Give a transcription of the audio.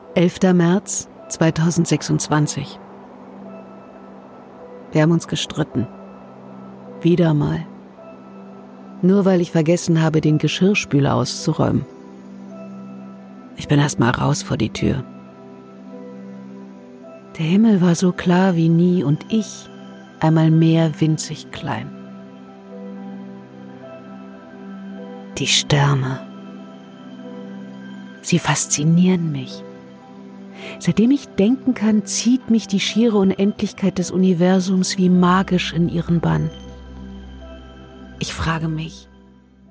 11. März 2026. Wir haben uns gestritten. Wieder mal. Nur weil ich vergessen habe, den Geschirrspüler auszuräumen. Ich bin erst mal raus vor die Tür. Der Himmel war so klar wie nie und ich einmal mehr winzig klein. Die Sterne. Sie faszinieren mich. Seitdem ich denken kann, zieht mich die schiere Unendlichkeit des Universums wie magisch in ihren Bann. Ich frage mich,